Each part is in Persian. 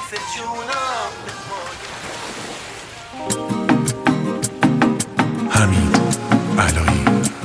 جونم. حمید علایی.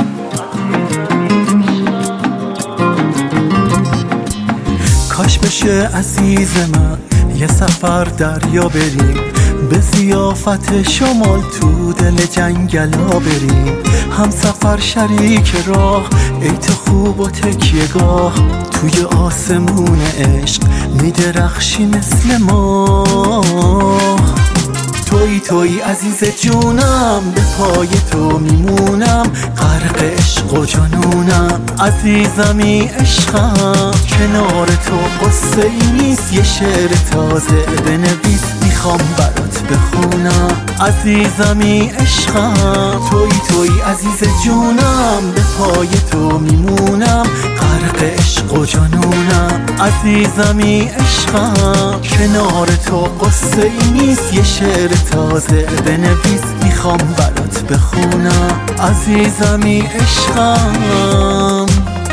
کاش بشه عزیز من یه سفر دریا بریم، به ضیافت شمال تو دل جنگلا بریم، هم سفر شریک راه، ای تو خوب و تکیه‌گاه، توی آسمون عشق میدرخشی مثل ما. توی عزیز جونم، به پای تو میمونم، غرق عشق و جنونم، عزیزمی عشقم، کنار تو قصه ای نیست، یه شعر تازه بنویس میخوام برات بخونم، عزیزمی عشقم. توی عزیز جونم، به پای تو میمونم، غرق عشق و جنونم، عزیزمی عشقم، کنار تو قصه ای نیست، یه شعر تازه بنویس میخوام برات بخونم، عزیزمی عشقم.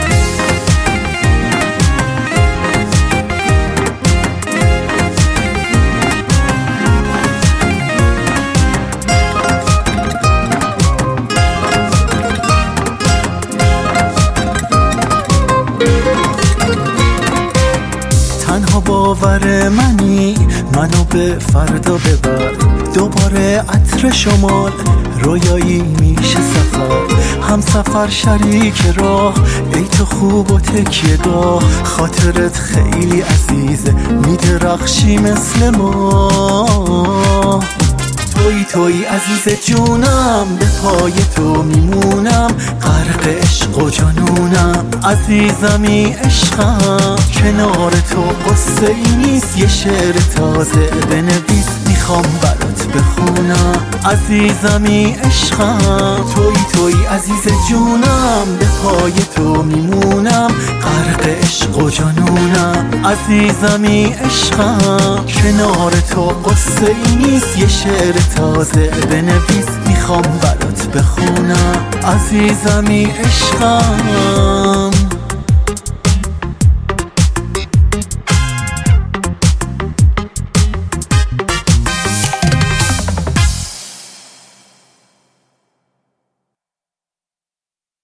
تنها باور منی، منو به فردا ببر، دوباره عطر شمال، رویایی میشه سفر، هم سفر شریک راه، ای تو خوب و تکیه‌گاه، خاطرت خیلی عزیزه، میدرخشی مثل ما. توی عزیز جونم، به پای تو میمونم، غرق عشق و جنونم، عزیزمی عشقم، کنار تو قصه ای نیست، یه شعر تازه بنویس میخوام برات بخونم، عزیزمی عشقم. توی عزیز جونم، به پای تو میمونم، غرق عشق و جنونم، عزیزمی عشقم، کنار تو قصه ای نیست، یه شعر تازه بنویس میخوام برات بخونم، عزیزمی عشقم.